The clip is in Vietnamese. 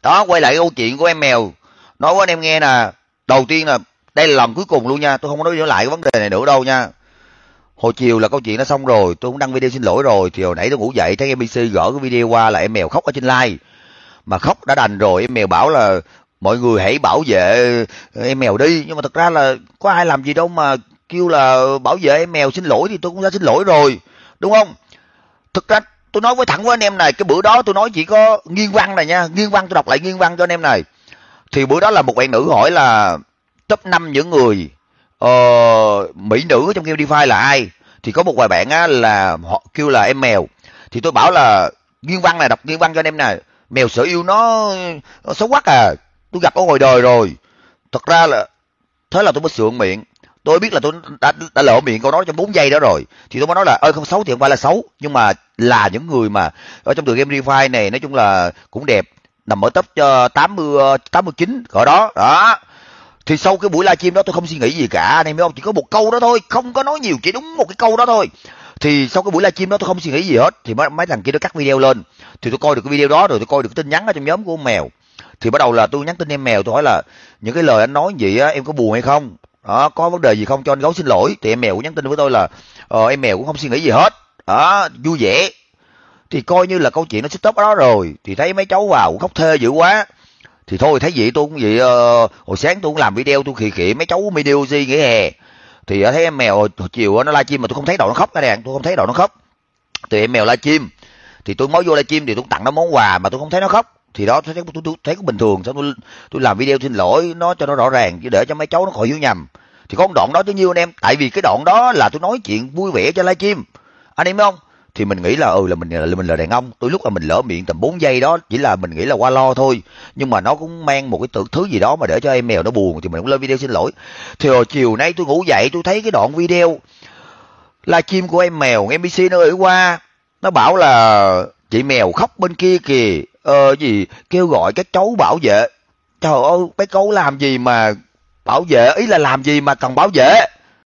Đó, quay lại cái câu chuyện của em mèo, nói với anh em nghe nè. Đầu tiên là đây là lần cuối cùng luôn nha, tôi không có nói lại cái vấn đề này nữa đâu nha. Hồi chiều là câu chuyện đã xong rồi, tôi cũng đăng video xin lỗi rồi. Thì hồi nãy tôi ngủ dậy thấy MBC gỡ cái video qua là em mèo khóc ở trên live. Mà khóc đã đành rồi, em mèo bảo là mọi người hãy bảo vệ em mèo đi. Nhưng mà thật ra là có ai làm gì đâu mà kêu là bảo vệ em mèo, xin lỗi thì tôi cũng đã xin lỗi rồi, đúng không? Thực ra tôi nói với thẳng với anh em này, cái bữa đó tôi nói chỉ có nguyên văn này nha, nguyên văn tôi đọc lại nguyên văn cho anh em này. Thì bữa đó là một bạn nữ hỏi là top 5 những người mỹ nữ trong game DeFi là ai. Thì có một vài bạn á là họ kêu là em mèo. Thì tôi bảo là nguyên văn này, đọc nguyên văn cho anh em này. Mèo sở yêu nó xấu quắc à, tôi gặp ở ngoài đời rồi. Thật ra là thế là tôi mới sượng miệng. Tôi biết là tôi đã lỡ miệng câu nói trong 4 giây đó rồi. Thì tôi mới nói là ơi không xấu thì không phải là xấu, nhưng mà là những người mà ở trong tựa game DeFi này nói chung là cũng đẹp, nằm ở top 80 89 cỡ đó. Đó. Thì sau cái buổi livestream đó tôi không suy nghĩ gì cả, anh em biết không? Chỉ có một câu đó thôi, không có nói nhiều, chỉ đúng một cái câu đó thôi. Thì sau cái buổi livestream đó tôi không suy nghĩ gì hết. Thì mấy thằng kia nó cắt video lên. Thì tôi coi được cái video đó rồi, tôi coi được cái tin nhắn ở trong nhóm của con mèo. Thì bắt đầu là tôi nhắn tin em mèo, tôi hỏi là những cái lời anh nói gì á em có buồn hay không? Đó, có vấn đề gì không cho anh Gấu xin lỗi. Thì em mèo cũng nhắn tin với tôi là em mèo cũng không suy nghĩ gì hết. Đó, vui vẻ. Thì coi như là câu chuyện nó stop ở đó rồi. Thì thấy mấy cháu vào cũng khóc thê dữ quá. Thì thôi thấy vậy tôi cũng vậy, hồi sáng tôi cũng làm video tôi khì khị mấy cháu Medusi nghỉ hè. Thì thấy em mèo hồi chiều nó livestream mà tôi không thấy đầu nó khóc các bạn, tôi không thấy đầu nó khóc. Thì em mèo livestream thì tôi mới vô livestream thì tôi tặng nó món quà mà tôi không thấy nó khóc. Thì đó tôi thấy cũng bình thường. Xong tôi làm video xin lỗi nó cho nó rõ ràng chứ để cho mấy cháu nó khỏi hiểu nhầm. Thì có một đoạn đó chứ nhiêu anh em, tại vì cái đoạn đó là tôi nói chuyện vui vẻ cho livestream, anh em biết không? Thì mình nghĩ là mình là đàn ông, tôi lúc là mình lỡ miệng tầm 4 giây đó chỉ là mình nghĩ là qua lo thôi, nhưng mà nó cũng mang một cái thứ gì đó mà để cho em mèo nó buồn thì mình cũng lên video xin lỗi. Thì hồi chiều nay tôi ngủ dậy tôi thấy cái đoạn video livestream của em mèo, MBC nó gửi qua, nó bảo là chị mèo khóc bên kia kìa, gì kêu gọi các cháu bảo vệ. Trời ơi, mấy cháu làm gì mà bảo vệ, ý là làm gì mà cần bảo vệ?